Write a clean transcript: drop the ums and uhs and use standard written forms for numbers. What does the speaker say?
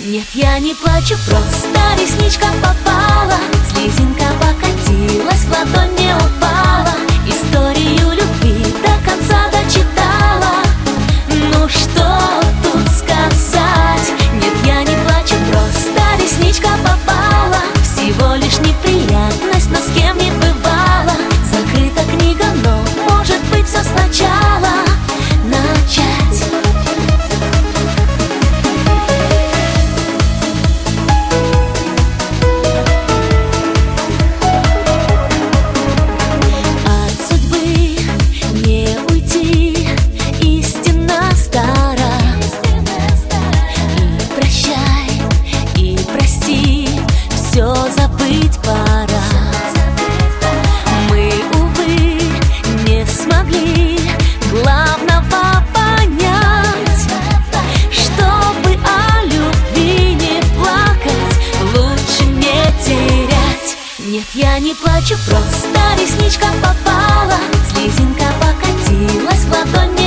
Нет, я не плачу, просто ресничка попала, слезинка покатилась, в ладонь не упала. Историю любви до конца дочитала. Ну что тут сказать? Нет, я не плачу, просто ресничка попала. Всего лишь неприятность, но с кем не бывало. Закрыта книга, но может быть все сначала начать. Все забыть пора. Мы, увы, не смогли главного понять. Чтобы о любви не плакать, лучше не терять. Нет, я не плачу, просто ресничка попала, слезинка покатилась, в ладонь